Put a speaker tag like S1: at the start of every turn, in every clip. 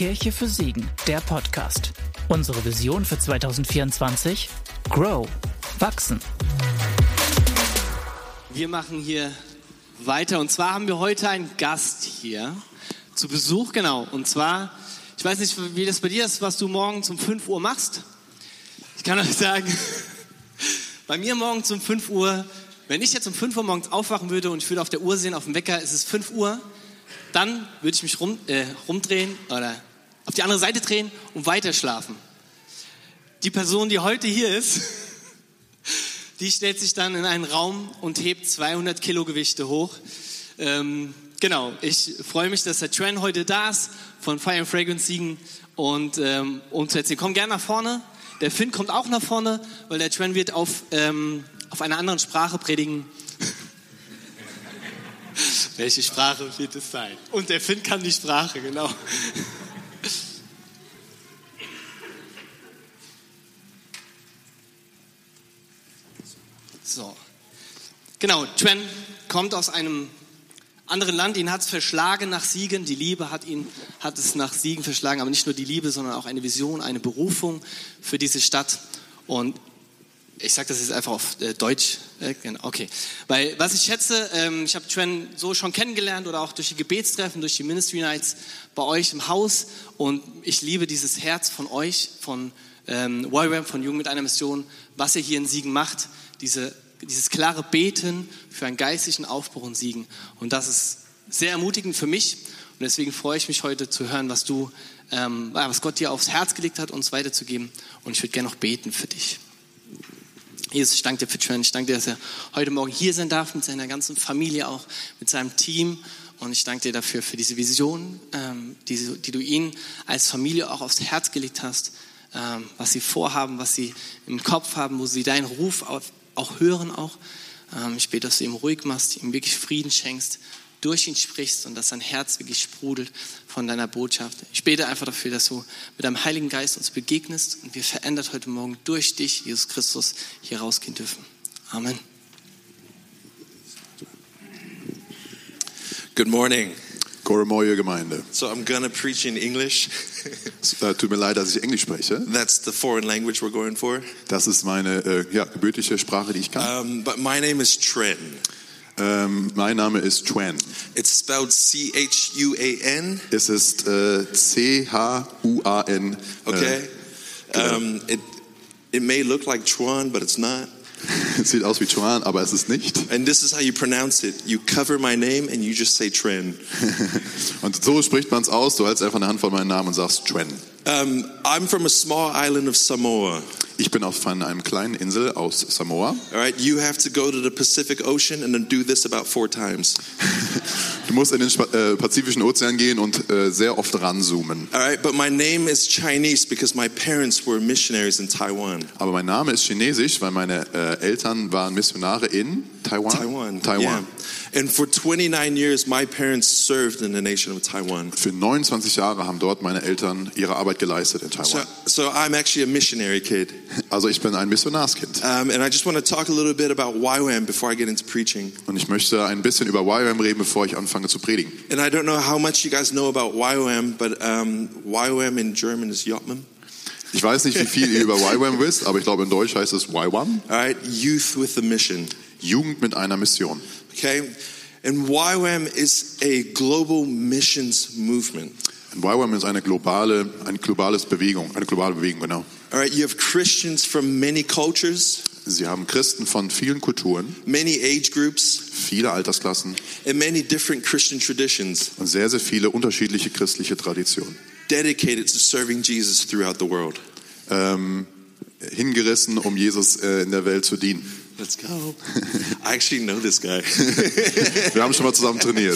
S1: Kirche für Siegen, der Podcast. Unsere Vision für 2024? Grow. Wachsen.
S2: Wir machen hier weiter und zwar haben wir heute einen Gast hier zu Besuch, genau. Und zwar, ich weiß nicht, wie das bei dir ist, was du morgens um 5 Uhr machst. Ich kann euch sagen, bei mir morgens um 5 Uhr, wenn ich jetzt um 5 Uhr morgens aufwachen würde und ich würde auf der Uhr sehen, auf dem Wecker, ist es 5 Uhr, dann würde ich mich rumdrehen oder auf die andere Seite drehen und weiter schlafen. Die Person, die heute hier ist, die stellt sich dann in einen Raum und hebt 200 Kilo Gewichte hoch. Genau, ich freue mich, dass der Tran heute da ist von Fire and Fragrance Siegen und zu erzählen. Komm gerne nach vorne. Der Finn kommt auch nach vorne, weil der Tran wird auf einer anderen Sprache predigen. Welche Sprache wird es sein? Und der Finn kann die Sprache, genau. So. Genau, Tran kommt aus einem anderen Land, ihn hat es verschlagen nach Siegen, die Liebe hat es nach Siegen verschlagen, aber nicht nur die Liebe, sondern auch eine Vision, eine Berufung für diese Stadt. Und ich sage das jetzt einfach auf Deutsch, okay. Weil was ich schätze, ich habe Tran so schon kennengelernt oder auch durch die Gebetstreffen, durch die Ministry Nights bei euch im Haus und ich liebe dieses Herz von euch, von YWAM, von Jugend mit einer Mission, was ihr hier in Siegen macht, dieses klare Beten für einen geistlichen Aufbruch in Siegen. Und das ist sehr ermutigend für mich und deswegen freue ich mich heute zu hören, was Gott dir aufs Herz gelegt hat, uns weiterzugeben und ich würde gerne noch beten für dich. Jesus, ich danke dir für Tran, ich danke dir, dass er heute Morgen hier sein darf, mit seiner ganzen Familie auch, mit seinem Team. Und ich danke dir dafür, für diese Vision, die du ihnen als Familie auch aufs Herz gelegt hast, was sie vorhaben, was sie im Kopf haben, wo sie deinen Ruf auch hören. Ich bete, dass du ihm ruhig machst, ihm wirklich Frieden schenkst, durch ihn sprichst und dass sein Herz wirklich sprudelt von deiner Botschaft. Ich bete einfach dafür, dass du mit deinem Heiligen Geist uns begegnest und wir verändert heute Morgen durch dich, Jesus Christus, hier rausgehen dürfen. Amen.
S3: Good morning.
S4: Gute Morgen, Gemeinde.
S3: So I'm gonna preach in English.
S4: Tut mir leid, dass ich Englisch spreche.
S3: That's the foreign language we're going for.
S4: Das ist meine gebürtige Sprache, die ich kann.
S3: But my name is Tran.
S4: Mein Name ist Tran.
S3: It's spelled C-H-U-A-N.
S4: Es ist C-H-U-A-N.
S3: Okay.
S4: Genau.
S3: It may look like Tran, but it's not.
S4: Es sieht aus wie Tran, aber es ist nicht.
S3: And this is how you pronounce it. You cover my name and you just say Tran.
S4: Und so spricht man es aus. Du hältst einfach eine Hand von meinem Namen und sagst Tran.
S3: I'm from a small island of Samoa.
S4: Ich bin von einer kleinen Insel aus Samoa.
S3: All right, you have to go to the Pacific Ocean and then do this about 4 times.
S4: Du musst in den Pazifischen Ozean gehen und sehr oft ranzoomen.
S3: All right, but my name is Chinese because my parents were missionaries in Taiwan.
S4: Aber mein Name ist chinesisch, weil meine Eltern waren Missionare in Taiwan.
S3: Yeah. And for 29 years my parents served in the nation of Taiwan.
S4: Für 29 Jahre haben dort meine Eltern ihre Arbeit geleistet in Taiwan.
S3: So I'm actually a missionary kid.
S4: Also ich bin ein Missionarskind.
S3: And I just want to talk a little bit about YWAM before I get into preaching.
S4: Und ich möchte ein bisschen über YWAM reden, bevor ich anfange zu predigen.
S3: And I don't know how much you guys know about YWAM, but YWAM in German is Yotman.
S4: Ich weiß nicht, wie viel ihr über YWAM wisst, aber ich glaube in Deutsch heißt es YWAM.
S3: All right, Youth with a Mission.
S4: Jugend mit einer Mission.
S3: Okay, and YWAM is a global missions movement.
S4: Und YWAM ist eine globale Bewegung, genau.
S3: All right, you have Christians from many cultures.
S4: Sie haben Christen von vielen Kulturen,
S3: many age groups,
S4: viele Altersklassen
S3: and many different Christian traditions.
S4: Und sehr, sehr viele unterschiedliche christliche Traditionen.
S3: Dedicated to serving Jesus throughout the world.
S4: Hingerissen, um Jesus in der Welt zu dienen.
S3: Let's go. I actually know this guy.
S4: Wir haben schon mal zusammen trainiert.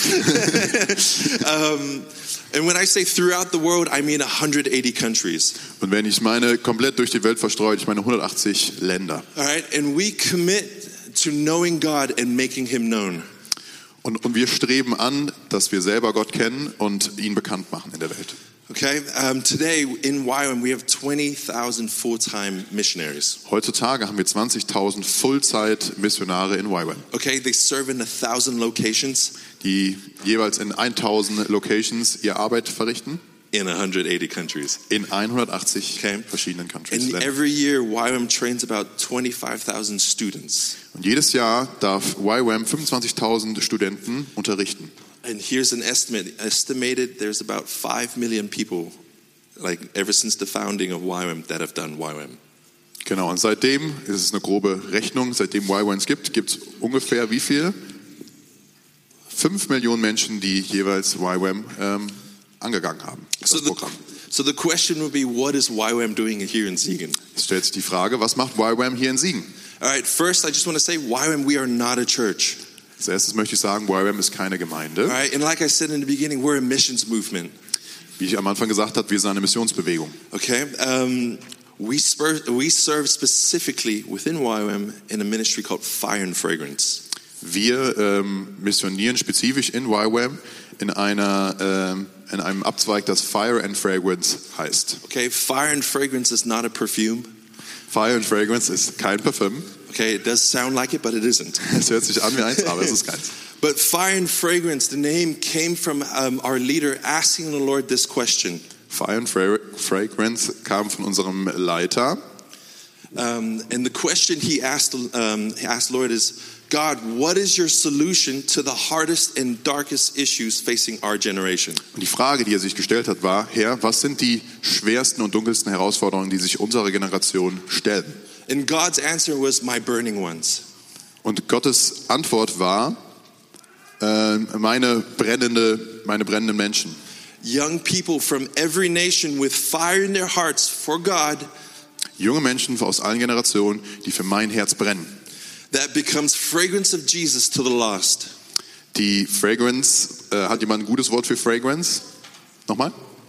S3: And when I say throughout the world, I mean 180 countries.
S4: Und wenn ich meine komplett durch die Welt verstreut, ich meine 180 Länder.
S3: All right, and we commit to knowing God and making Him known.
S4: Und wir streben an, dass wir selber Gott kennen und ihn bekannt machen in der Welt.
S3: Okay, today in YWAM we have 20,000 full-time missionaries.
S4: Heutzutage haben wir 20.000 Vollzeit-Missionare in YWAM.
S3: Okay, they serve in 1,000 locations.
S4: Die jeweils in 1.000 Locations ihre Arbeit verrichten.
S3: in 180 countries.
S4: In 180
S3: Okay.
S4: verschiedenen Countries.
S3: And
S4: Ländern.
S3: every year, YWAM trains about 25,000 students.
S4: Und jedes Jahr darf YWAM 25.000 Studenten unterrichten.
S3: And here's an estimate. Estimated there's about 5 million people, like ever since the founding of YWAM, that have done YWAM.
S4: Genau, und seitdem, das ist eine grobe Rechnung, seitdem YWAMs gibt es ungefähr wie viel? 5 Millionen Menschen, die jeweils YWAM angegangen haben, das Programm.
S3: So the question would be, what is YWAM doing here in Siegen?
S4: Es stellt sich die Frage, was macht YWAM hier in Siegen?
S3: All right, first I just want to say, YWAM, we are not a church.
S4: Als erstes möchte ich sagen, YWAM ist keine
S3: All
S4: Gemeinde.
S3: right, and like I said in the beginning, we're a missions movement.
S4: Wie ich am Anfang gesagt habe, wir sind eine Missionsbewegung.
S3: Okay, we serve specifically within YWAM in a ministry called Fire and Fragrance.
S4: Wir missionieren spezifisch in YWAM in einem Abzweig, das Fire and Fragrance heißt.
S3: Okay, Fire and Fragrance is not a perfume.
S4: Fire and Fragrance ist kein Parfüm.
S3: Okay, it does sound like it, but it isn't.
S4: Es hört sich an wie eins, aber es ist keins.
S3: But Fire and Fragrance, the name came from our leader asking the Lord this question.
S4: Fire and Fragrance kam von unserem Leiter.
S3: And the question he asked Lord is, God, what is your solution to the hardest and darkest issues facing our generation?
S4: Und die Frage, die er sich gestellt hat, war: Herr, was sind die schwersten und dunkelsten Herausforderungen, die sich unserer Generation stellen?
S3: And God's answer was, my burning ones.
S4: Und Gottes Antwort war: meine brennenden Menschen.
S3: Young people from every nation with fire in their hearts for God.
S4: Junge Menschen aus allen Generationen, die für mein Herz brennen.
S3: That becomes fragrance of Jesus to the lost.
S4: Die Fragrance, hat jemand ein gutes Wort für Fragrance? Nochmal?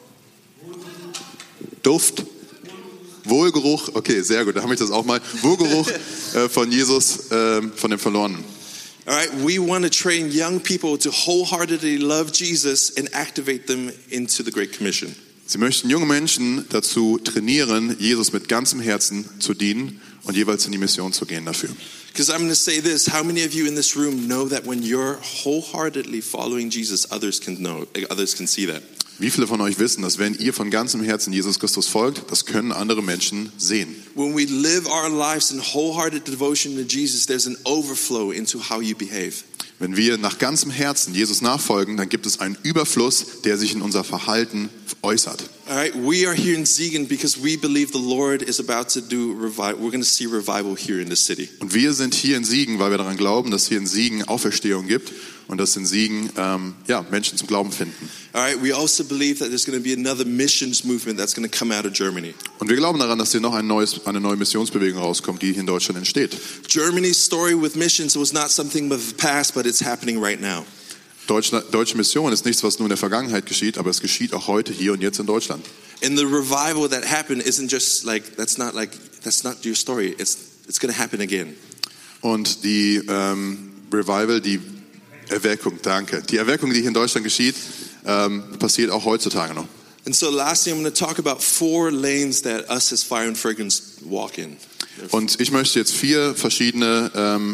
S4: Duft? Wohlgeruch? Okay, sehr gut, da habe ich das auch mal. Wohlgeruch von Jesus, von dem Verlorenen.
S3: All right, we want to train young people to wholeheartedly love Jesus and activate them into the Great Commission.
S4: Sie möchten junge Menschen dazu trainieren, Jesus mit ganzem Herzen zu dienen und jeweils in die Mission zu gehen dafür.
S3: Because I'm going to say this, how many of you in this room know that when you're wholeheartedly following Jesus, others can see that?
S4: Wie viele von euch wissen, dass wenn ihr von ganzem Herzen Jesus Christus folgt, das können andere Menschen sehen.
S3: When we live our lives in wholehearted devotion to Jesus, there's an overflow into how you behave.
S4: Wenn wir nach ganzem Herzen Jesus nachfolgen, dann gibt es einen Überfluss, der sich in unser Verhalten äußert.
S3: All right, we are here in Siegen because we believe the Lord is about to do revival. We're going to see revival here in the city.
S4: Und wir sind hier in Siegen, weil wir daran glauben, dass hier in Siegen Auferstehung gibt und dass in Siegen Menschen zum Glauben finden.
S3: All right, we also believe that there's going to be another missions movement that's going to come out of Germany.
S4: Und wir glauben daran, dass hier noch eine neue Missionsbewegung rauskommt, die hier in Deutschland entsteht.
S3: Germany's story with missions was not something of the past, but it's happening right now.
S4: Deutsche Mission ist nichts, was nur in der Vergangenheit geschieht, aber es geschieht auch heute, hier und jetzt in Deutschland.
S3: And the revival that happened isn't just that's not your story. It's going to happen again.
S4: Und die Revival, die Erweckung, die Erweckung, die hier in Deutschland geschieht, passiert auch heutzutage noch.
S3: And so lastly, I'm going to talk about 4 lanes that us as Fire and Fragrance walk in.
S4: Und ich möchte jetzt 4 verschiedene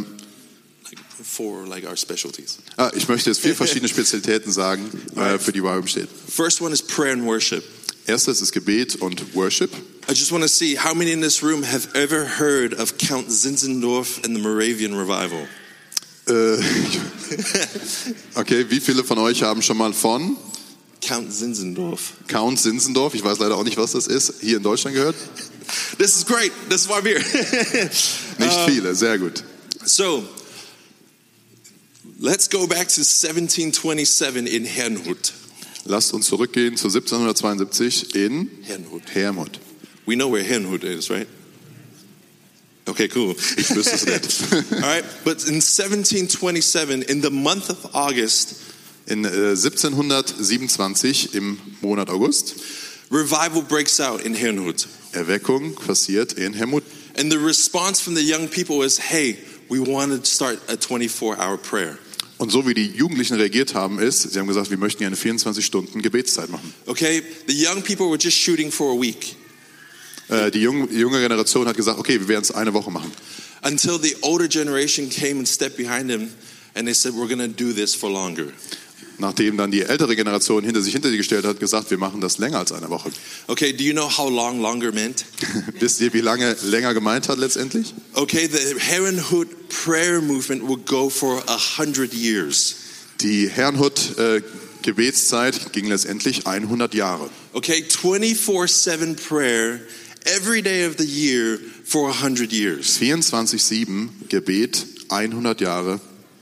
S3: Our specialties.
S4: Ich möchte jetzt 4 verschiedene Spezialitäten sagen, für die YWAM steht.
S3: First one is prayer and worship.
S4: Erstes ist Gebet und Worship.
S3: I just want to see how many in this room have ever heard of Count Zinzendorf and the Moravian Revival.
S4: Okay, wie viele von euch haben schon mal von
S3: Count Zinzendorf?
S4: Count Zinzendorf, ich weiß leider auch nicht, was das ist, hier in Deutschland gehört?
S3: This is great. This is why I'm here.
S4: Nicht viele, sehr gut.
S3: So, let's go back to 1727 in Herrnhut.
S4: Lasst uns zurückgehen zu 1772 in Herrnhut.
S3: We know where Herrnhut is, right? Okay, cool.
S4: Ich wüsste es nicht.
S3: All right, but in 1727, in the month of August,
S4: in 1727 im Monat August,
S3: revival breaks out in Herrnhut.
S4: Erweckung passiert in Herrnhut.
S3: And the response from the young people was, hey, we want to start a 24-hour prayer.
S4: Und so wie die Jugendlichen reagiert haben, ist, sie haben gesagt, wir möchten eine 24-Stunden Gebetszeit machen.
S3: Okay, the young people were just shooting for a week.
S4: Die junge Generation hat gesagt, okay, wir werden es eine Woche machen.
S3: Until the older generation came and stepped behind them and they said, we're going to do this for longer.
S4: Nachdem dann die ältere Generation hinter sie gestellt hat, gesagt, wir machen das länger als eine Woche.
S3: Okay, do you know how long longer meant?
S4: Wisst ihr, wie lange länger gemeint hat letztendlich?
S3: Okay, the Herrnhut prayer movement will go for 100 years.
S4: Die Herrnhut Gebetszeit ging letztendlich 100 Jahre.
S3: Okay, 24/7 prayer every day of the year for 100 years.
S4: 24/7 Gebet, 100 Jahre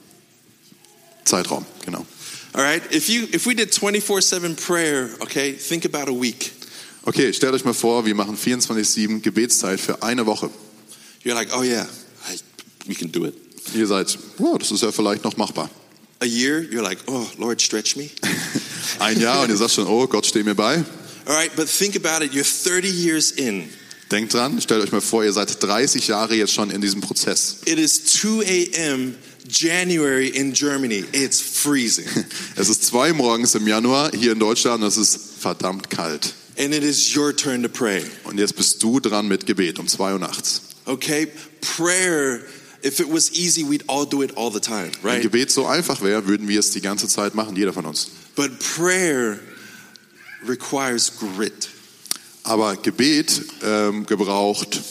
S4: Zeitraum, genau.
S3: All right, if we did 24/7 prayer, okay, think about a week.
S4: Okay, stellt euch mal vor, wir machen 24/7 Gebetszeit für eine Woche.
S3: You're like, oh yeah, we can do it.
S4: Ihr seid, wow, das ist ja vielleicht noch machbar.
S3: A year, you're like, oh Lord, stretch me.
S4: Ein Jahr und ihr sagt schon, oh Gott, steh mir bei.
S3: All right, but think about it, you're 30 years in.
S4: Denkt dran, stellt euch mal vor, ihr seid 30 Jahre jetzt schon in diesem Prozess.
S3: It is 2 a.m. January in Germany. It's freezing.
S4: Es ist 2 morgens im Januar hier in Deutschland und es ist verdammt kalt.
S3: And it is your turn to pray.
S4: Und jetzt bist du dran mit Gebet um 2 Uhr nachts.
S3: Okay, prayer, if it was easy, we'd all do it all the time,
S4: Wenn
S3: right?
S4: Gebet so einfach wäre, würden wir es die ganze Zeit machen, jeder von uns.
S3: But prayer requires grit.
S4: Aber Gebet gebraucht,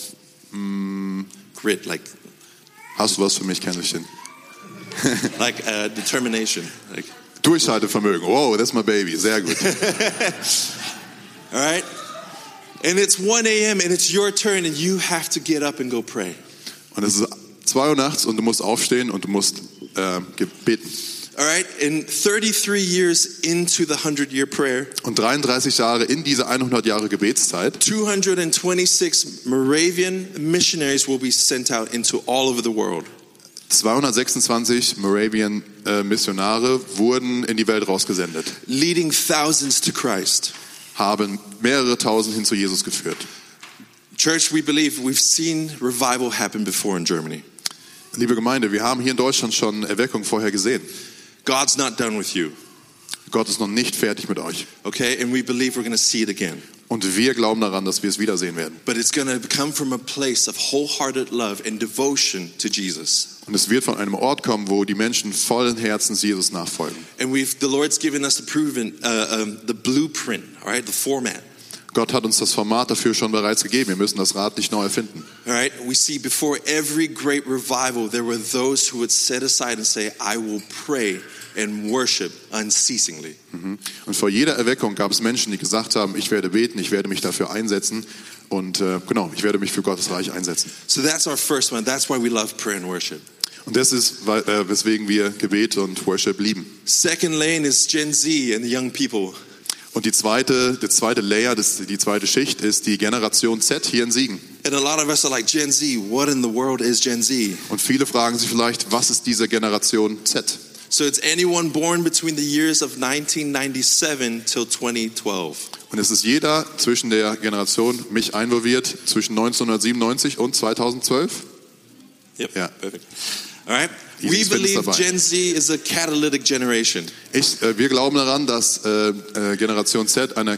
S3: Grit, like
S4: hast du was für mich, Kennerchen?
S3: determination. Like,
S4: Durchhaltevermögen, wow, that's my baby, sehr gut.
S3: all right? And it's 1 a.m. and it's your turn and you have to get up and go pray.
S4: Und es ist 2 Uhr nachts und du musst aufstehen und du musst beten.
S3: All right? And 33 years into the 100-year prayer,
S4: Und 33 Jahre in diese 100 Jahre Gebetszeit,
S3: 226 Moravian missionaries will be sent out into all over the world.
S4: 226 Moravian Missionare wurden in die Welt rausgesendet,
S3: Leading thousands to Christ.
S4: haben mehrere tausend hin zu Jesus geführt.
S3: Church, we believe we've seen revival happen before in Germany.
S4: Liebe Gemeinde, wir haben hier in Deutschland schon Erweckung vorher gesehen.
S3: God's not done with you,
S4: Gott ist noch nicht fertig mit euch.
S3: okay? And we believe we're going to see it again.
S4: Und wir glauben daran, dass wir es wiedersehen werden.
S3: But it's going to come from a place of wholehearted love and devotion to Jesus.
S4: Und es wird von einem Ort kommen, wo die Menschen vollen Herzens Jesus nachfolgen.
S3: And the Lord's given us the blueprint, all right, the format.
S4: Gott hat uns das Format dafür schon bereits gegeben. Wir müssen das Rad nicht neu erfinden.
S3: All right, we see before every great revival, there were those who would set aside and say, I will pray and worship unceasingly.
S4: Und vor jeder Erweckung gab es Menschen, die gesagt haben, ich werde beten, ich werde mich dafür einsetzen und ich werde mich für Gottes Reich einsetzen.
S3: So that's our first one. That's why we love prayer and worship.
S4: Und das ist, weswegen wir Gebet und Worship lieben.
S3: Second lane is Gen Z and the young people.
S4: Und der zweite Layer, die zweite Schicht ist die Generation Z hier in Siegen.
S3: And a lot of us are like, Gen Z, what in the world is Gen Z?
S4: Und viele fragen sich vielleicht, was ist diese Generation Z?
S3: So it's anyone born between the years of 1997 till 2012.
S4: Und es ist jeder zwischen der Generation, mich einvolviert, zwischen 1997 und 2012.
S3: Yep,
S4: Ja.
S3: perfect. All right.
S4: Die
S3: We
S4: sind findest
S3: believe
S4: dabei.
S3: Gen Z is a catalytic generation.
S4: Wir glauben daran, dass Generation Z eine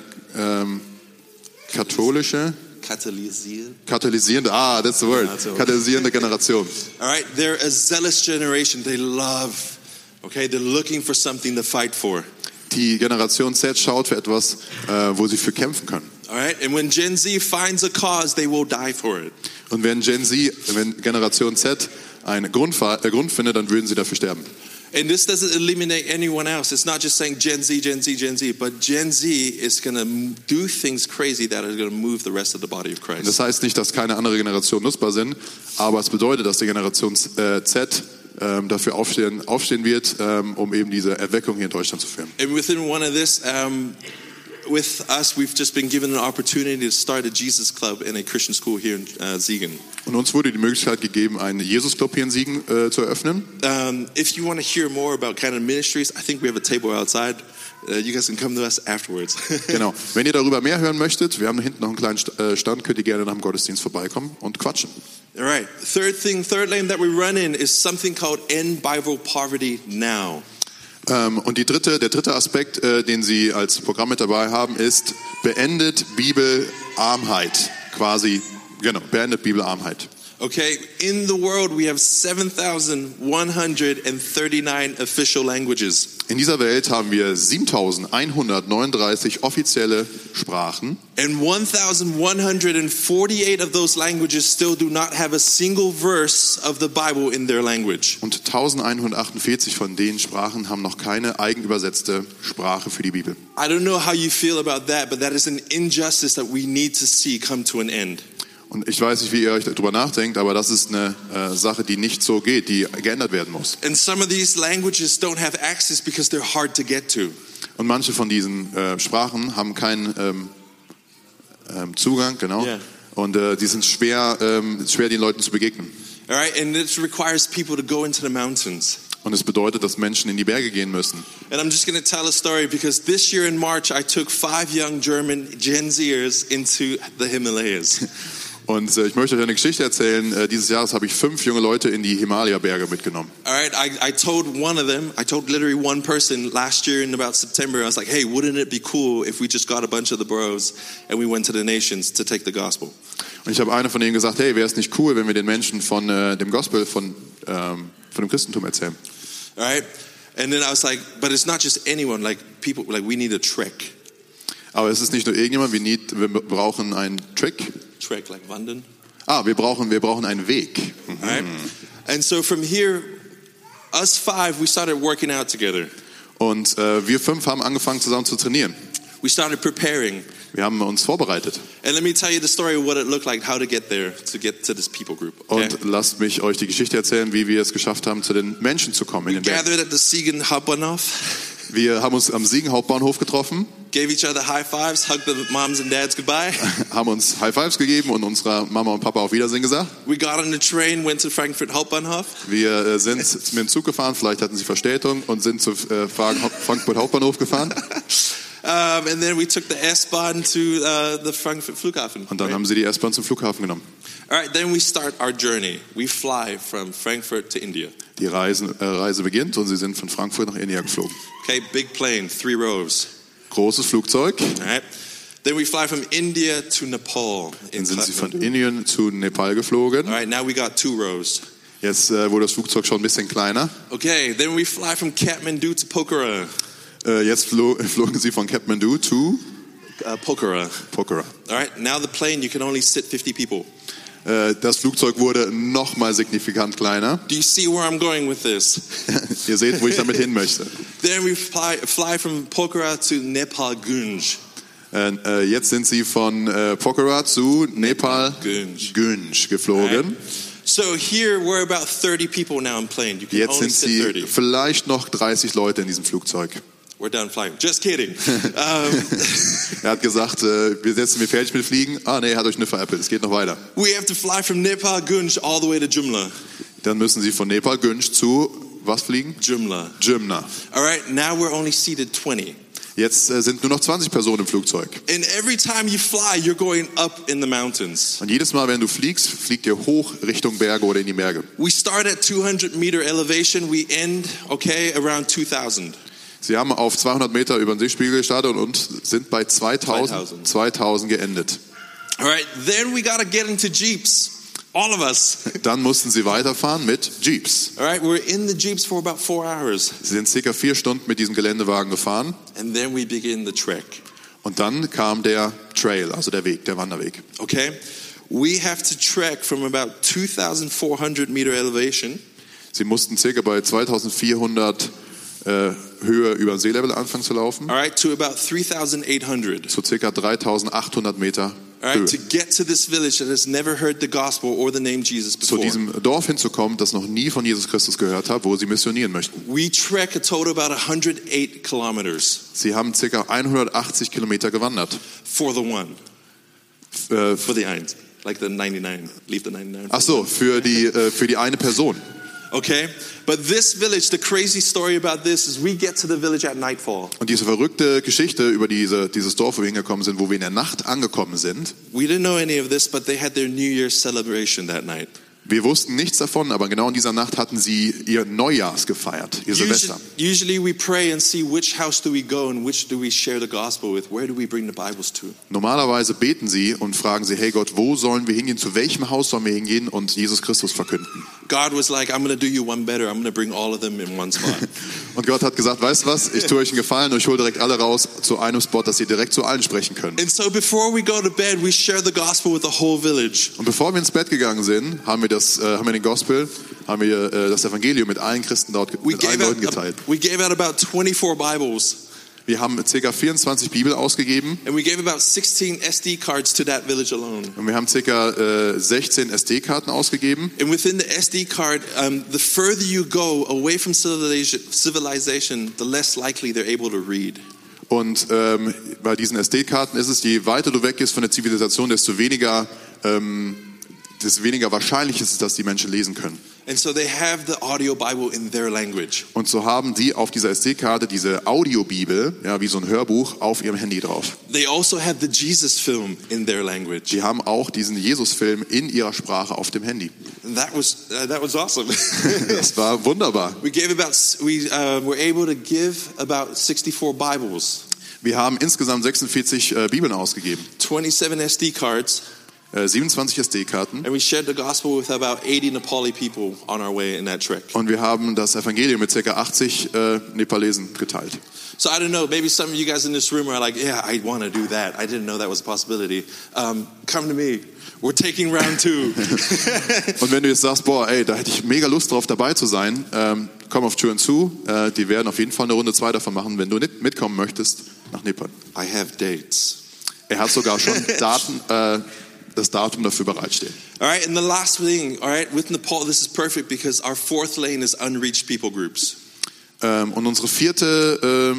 S4: katalysierende, that's the word, katalysierende Generation.
S3: All right. They're a zealous generation. They love, okay, they're looking for something to fight for.
S4: Die Generation Z schaut für etwas, wo sie für kämpfen können.
S3: All right. And when Gen Z finds a cause, they will die for it.
S4: Und wenn Generation Z einen Grund findet, dann würden sie dafür sterben.
S3: And this doesn't eliminate anyone else. It's not just saying Gen Z, Gen Z, Gen Z, but Gen Z is going to do things crazy that are going to move the rest of the body of Christ.
S4: Das heißt nicht, dass keine andere Generation nutzbar sind, aber es bedeutet, dass die Generation Z dafür aufstehen wird, um eben diese Erweckung hier in Deutschland zu führen.
S3: And within one of this, with us, we've just been given an opportunity to start a Jesus Club in a Christian school here in Siegen.
S4: Und uns wurde die Möglichkeit gegeben, einen Jesus-Club hier in Siegen zu eröffnen.
S3: If you want to hear more about kind of ministries, I think we have a table outside. You guys can come to us afterwards.
S4: Genau. Wenn ihr darüber mehr hören möchtet, wir haben da hinten noch einen kleinen Stand, könnt ihr gerne nach dem Gottesdienst vorbeikommen und quatschen.
S3: All right. Third lane that we run in is something called End Bible Poverty Now.
S4: Und der dritte Aspekt, den Sie als Programm mit dabei haben, ist beendet Bibelarmheit. Beendet Bibelarmheit.
S3: Okay, in the world we have 7,139 official languages.
S4: In dieser Welt haben wir 7.139 offizielle Sprachen.
S3: And 1,148 of those languages still do not have a single verse of the Bible in their language.
S4: Und 1148 von den Sprachen haben noch keine eigenübersetzte Sprache für die Bibel.
S3: I don't know how you feel about that, but that is an injustice that we need to see come to an end.
S4: Und ich weiß nicht, wie ihr euch darüber nachdenkt, aber das ist eine Sache, die nicht so geht, die geändert werden muss.
S3: And some of these languages don't have access because they're hard to get to.
S4: Und manche von diesen Sprachen haben keinen Zugang, genau.
S3: Yeah.
S4: Und die sind schwer den Leuten zu begegnen.
S3: All right, and it requires people to go into the mountains.
S4: Und es bedeutet, dass Menschen in die Berge gehen müssen.
S3: And I'm just going to tell a story because this year in March I took 5 young German Gen Zers into the Himalayas.
S4: Und ich möchte euch eine Geschichte erzählen. Dieses Jahres habe ich 5 junge Leute in die Himalaya-Berge mitgenommen.
S3: All right, I told literally one person last year in about September, I was like, hey, wouldn't it be cool if we just got a bunch of the bros and we went to the nations to take the gospel?
S4: Und ich habe einer von denen gesagt, hey, wäre es nicht cool, wenn wir den Menschen von dem Gospel, von dem Christentum erzählen?
S3: All right, and then I was like, but it's not just anyone, like people, like we need a trek.
S4: Aber es ist nicht nur irgendjemand, wir brauchen einen Trick.
S3: Trek, like wandern.
S4: Wir brauchen einen Weg.
S3: All right, and so from here, us 5, we started working out together.
S4: Und wir 5 haben angefangen zusammen zu trainieren.
S3: We started preparing.
S4: Wir haben uns vorbereitet.
S3: And let me tell you the story of what it looked like, how to get there, to get to this people group. Okay?
S4: Und lasst mich euch die Geschichte erzählen, wie wir es geschafft haben, zu den Menschen zu kommen in den Bergen.
S3: Gathered at the Siegen Hauptbahnhof.
S4: Wir haben uns am Siegen Hauptbahnhof getroffen.
S3: Gave each other high fives, hugged the moms and dads goodbye.
S4: Haben uns High Fives gegeben und unserer Mama und Papa auf Wiedersehen gesagt.
S3: We got on the train, went to Frankfurt Hauptbahnhof.
S4: Wir sind mit dem Zug gefahren, vielleicht hatten sie Verspätung und sind zu Frankfurt Hauptbahnhof gefahren.
S3: And then we took the S-Bahn to the Frankfurt Flughafen.
S4: Und dann haben sie die S-Bahn zum Flughafen genommen.
S3: All right, then we start our journey. We fly from Frankfurt to India.
S4: Die Reise beginnt und sie sind von Frankfurt nach India geflogen.
S3: Okay, big plane, 3 rows.
S4: Großes Flugzeug.
S3: All right. Then we fly from India to Nepal.
S4: Dann sind sie von Indien zu Nepal geflogen.
S3: All right, now we got 2 rows.
S4: Jetzt wurde das Flugzeug schon ein bisschen kleiner.
S3: Okay, then we fly from Kathmandu to Pokhara.
S4: Jetzt flogen sie von Kathmandu zu
S3: Pokhara.
S4: Pokhara.
S3: All right, now the plane, you can only sit 50 people.
S4: Das Flugzeug wurde noch mal signifikant kleiner.
S3: Do you see where I'm going with this?
S4: Ihr seht, wo ich damit hin möchte.
S3: Then we fly from Pokhara to Nepal Gunj.
S4: Jetzt sind sie von Pokhara zu Nepal
S3: Gunj
S4: geflogen.
S3: Right. So here we're about 30 people now in plane. You can
S4: Jetzt
S3: only
S4: sind
S3: sit
S4: sie
S3: 30.
S4: vielleicht noch 30 Leute in diesem Flugzeug.
S3: We're done flying. Just kidding.
S4: Er hat gesagt, wir sind fertig mit Fliegen. Nee, er hat euch eine veräppelt. Es geht noch weiter.
S3: We have to fly from Nepal Gunj all the way to Jumla.
S4: Dann müssen sie von Nepal Gunj zu was fliegen?
S3: Jumla. All right, now we're only seated 20.
S4: Jetzt sind nur noch 20 Personen im Flugzeug.
S3: And every time you fly, you're going up in the mountains.
S4: Und jedes Mal, wenn du fliegst, fliegt ihr hoch Richtung Berge oder in die Berge.
S3: We start at 200 meter elevation. We end, around 2000.
S4: Sie haben auf 200 Meter über den Seespiegel gestartet und sind bei 2000 geendet.
S3: All right, then we gotta get into Jeeps. All of us.
S4: Dann mussten sie weiterfahren mit Jeeps.
S3: All right, we're in the Jeeps for about 4 hours.
S4: Sie sind circa 4 Stunden mit diesem Geländewagen gefahren.
S3: And then we begin the trek.
S4: Und dann kam der Trail, also der Weg, der Wanderweg.
S3: Okay, we have to trek from about 2,400 meter elevation.
S4: Sie mussten circa bei 2.400 Höhe über Seelevel anfangen zu laufen.
S3: All right, to about 3,800.
S4: Zu circa 3.800 Meter
S3: All
S4: Höhe.
S3: right, to get to this village that has never heard the gospel or the name Jesus
S4: Zu
S3: before.
S4: diesem Dorf hinzukommen, das noch nie von Jesus Christus gehört hat, wo sie missionieren möchten.
S3: We trek a total about 108 kilometers
S4: Sie haben circa 180 Kilometer gewandert.
S3: for the one, for the eins, like the 99. Leave the 99.
S4: Ach so, für die eine Person.
S3: Okay, but this village, the crazy story about this is we get to the village at nightfall.
S4: Und diese verrückte Geschichte über dieses Dorf, wo wir hingekommen sind, wo wir in der Nacht angekommen sind.
S3: We didn't know any of this, but they had their New Year's celebration that night.
S4: Wir wussten nichts davon, aber genau in dieser Nacht hatten sie ihr Neujahrs gefeiert, ihr Silvester.
S3: Usually we pray and see which house do we go and which do we share the gospel with. Where do we bring the Bibles to?
S4: Normalerweise beten sie und fragen sie, hey Gott, wo sollen wir hingehen, zu welchem Haus sollen wir hingehen und Jesus Christus verkünden?
S3: God was like, I'm going to do you one better. I'm going to bring all of them in one spot.
S4: Und Gott hat gesagt, weißt du was, ich tue euch einen Gefallen und ich hole direkt alle raus zu einem Spot, dass ihr direkt zu allen sprechen könnt.
S3: And so before we go to bed, we share the gospel with the whole village.
S4: Und bevor wir ins Bett gegangen sind, haben wir das Evangelium mit allen Christen dort, mit allen Leuten geteilt.
S3: We gave out about 24 Bibles.
S4: Wir haben ca. 24 Bibel ausgegeben.
S3: And we gave about 16 SD cards to that village alone.
S4: Und wir haben ca. 16 SD-Karten ausgegeben.
S3: And within the SD card, the further you go away from civilization, the less likely they're able to read.
S4: Und bei diesen SD-Karten ist es, je weiter du weggehst von der Zivilisation, desto weniger wahrscheinlich ist es, dass die Menschen lesen können.
S3: And so they have the audio Bible in their language.
S4: Und so haben die auf dieser SD-Karte diese Audiobibel, ja, wie so ein Hörbuch, auf ihrem Handy drauf.
S3: They also have the Jesus film in their language.
S4: Die haben auch diesen Jesus-Film in ihrer Sprache auf dem Handy.
S3: And that was awesome.
S4: Das war wunderbar.
S3: We were able to give about 64 Bibles.
S4: Wir haben insgesamt 46 Bibeln ausgegeben.
S3: 27 SD cards.
S4: 27 SD-Karten.
S3: And we shared the gospel with about 80 Nepali people on our way in that trek.
S4: Und wir haben das Evangelium mit ca. 80 Nepalesen geteilt.
S3: So I don't know, maybe some of you guys in this room are like, yeah, I want to do that. I didn't know that was a possibility. Come to me. We're taking round 2.
S4: Und wenn du jetzt sagst, boah, ey, da hätte ich mega Lust drauf, dabei zu sein, komm auf Tür und zu. Die werden auf jeden Fall eine Runde 2 davon machen, wenn du nicht mitkommen möchtest nach Nepal.
S3: I have dates.
S4: Er hat sogar schon das Datum dafür bereitstehen.
S3: All right, and the last thing, all right, with Nepal, this is perfect because our fourth lane is unreached people groups.
S4: Und unsere vierte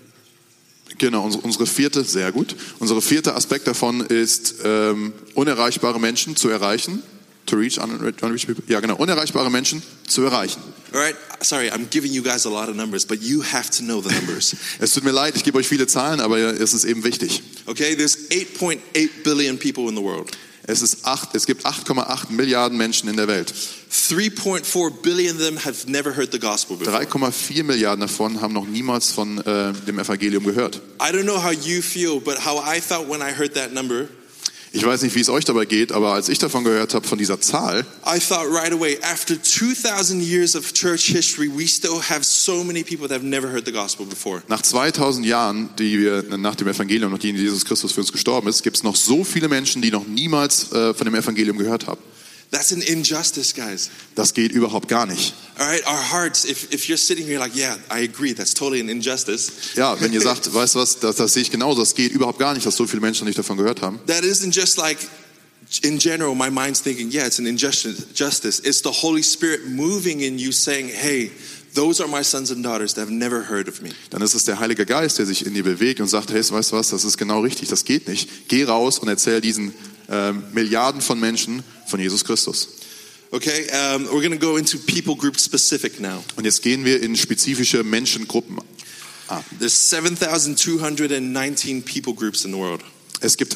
S4: Aspekt davon ist, unerreichbare Menschen zu erreichen. To reach unreached people. Ja, genau, unerreichbare Menschen zu erreichen.
S3: All right, sorry, I'm giving you guys a lot of numbers, but you have to know the numbers.
S4: Es tut mir leid, ich gebe euch viele Zahlen, aber es ist eben wichtig.
S3: Okay, there's 8.8 billion people in the world.
S4: Es gibt 8,8 Milliarden Menschen in der Welt.
S3: 3.4 billion of them have never heard the gospel before.
S4: 3,4 Milliarden davon haben noch niemals von dem Evangelium gehört.
S3: I don't know how you feel, but how I felt when I heard that number.
S4: Ich weiß nicht, wie es euch dabei geht, aber als ich davon gehört habe, von dieser Zahl,
S3: I thought right away, after 2000 years of church history, we still have so many people that have never heard the gospel before.
S4: Nach 2000 Jahren, die wir nach dem Evangelium, nachdem Jesus Christus für uns gestorben ist, gibt es noch so viele Menschen, die noch niemals von dem Evangelium gehört haben.
S3: That's an injustice, guys.
S4: Das geht überhaupt gar nicht.
S3: All right, our hearts, if you're sitting here like, yeah, I agree, that's totally an injustice.
S4: Ja, wenn ihr sagt, weißt du was, das sehe ich genauso, das geht überhaupt gar nicht, dass so viele Menschen nicht davon gehört haben.
S3: That isn't just like, in general, my mind's thinking, yeah, it's an injustice. It's the Holy Spirit moving in you saying, hey, those are my sons and daughters that have never heard of me.
S4: Dann ist es der Heilige Geist, der sich in dir bewegt und sagt, hey, weißt du was, das ist genau richtig, das geht nicht. Geh raus und erzähl diesen Milliarden von Menschen von Jesus Christus.
S3: Okay, we're going to go into people group specific now.
S4: Und jetzt gehen wir in spezifische Menschengruppen.
S3: There's 7,219 people groups in the world.
S4: Es gibt